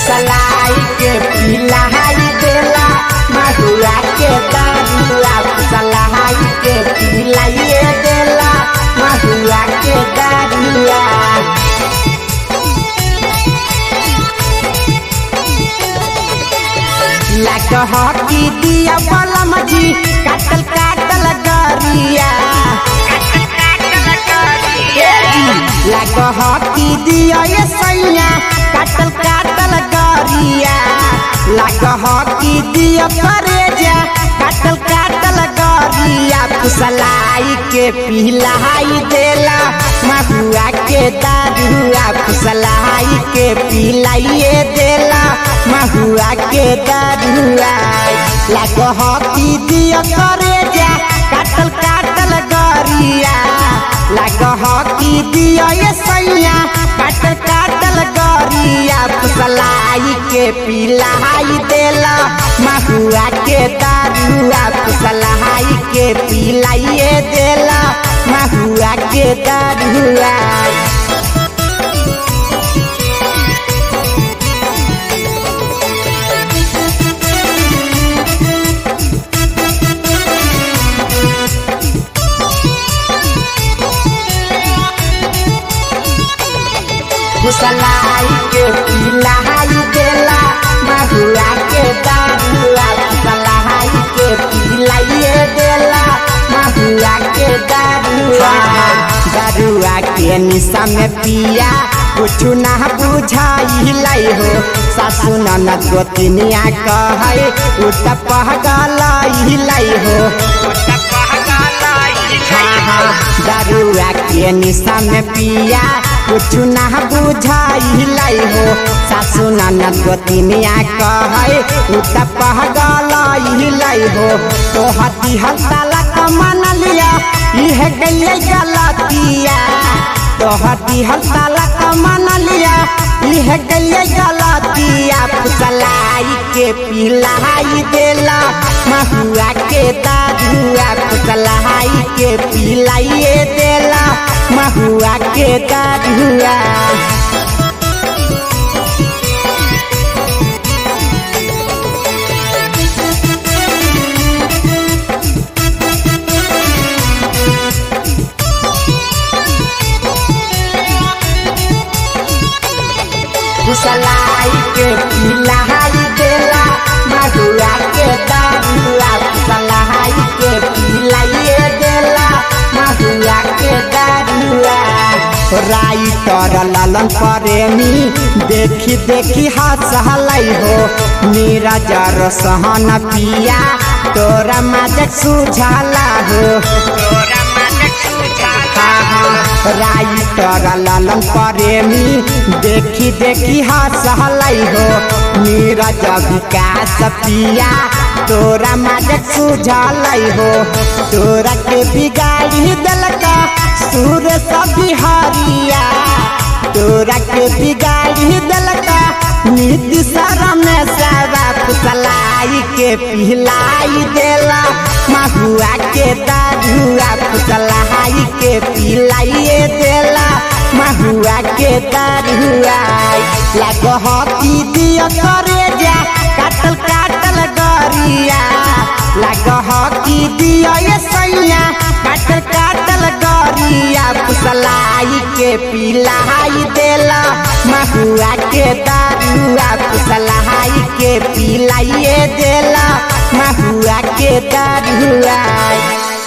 फुसलाई के पिलाई देला महुआ के दारुआ फुसलाई के पिलाइए देला महुआ के दारुआ लगह की दिया बलम जी काटल काटल गरिया लगह की दिया ये सैया काटल काटल गरिया लगह की दिया करेजा काटल काटल गरिया फुसलाई के पिलाई देला महुआ के दारुआ फुसलाई के पिलाइए देला महुआ के दारुआ लगह की दिया करेजा काटल काटल गरिया लगह की दिया ये सैया काटल काटल गरिया फुसलाई के पिलाई देला महुआ के दारुआ फुसलाई के पिलाइए देला महुआ के दारुआ फुसलाई के पिलाई देला महुआ के दारुआ फुसलाई के पिलाइए देला महुआ के दारुआ दारुआ के निशा में पिया कुछ ना बुझाई हो सासु ननद गोतिनिया कहे उत पहगलाई हो दारुआ के निशा में पिया कुछ ना बुझाई हो सासु ननद गोतिनिया कहे उत पहगलाई हो तो हती हल्ला कमान लिया यह गलिया गलतिया तो हती हल्ला कमान लिया यह गलिया गलतिया फुसलाई के पिलाई देला महुआ के दारुआ फुसलाई के पिलाइए देला महुआ के दारुआ फुसलाई के पिलाई देला महुआ के दारुआ फुसलाई के पिलाइए देला महुआ के दारुआ राइटर लालन प्रेमी देखी देखी हंसलाई हो नीरज सहन पिया तोरा मजक सुझाला हो राइटर लालन प्रेमी देखी देखी हंसलाई हो नीरज विकास पिया तोरा मजक सुझालाई हो तोरा के बिगाड़ी दलका सुर बिहारिया तोरा के बिगाड़ी दलका नीति शरम सारा फुसलाई के पिलाई देला महुआ के दारुआ फुसलाई के पिलाइए देला महुआ के दारुआ लगह की दिया करेजा काटल काटल गरिया लगह की दिया ये सैया काटल काटल गरिया फुसलाई के पिलाई देला महुआ के दारुआ फुसलाई के पिलाइए देला महुआ के दारुआ।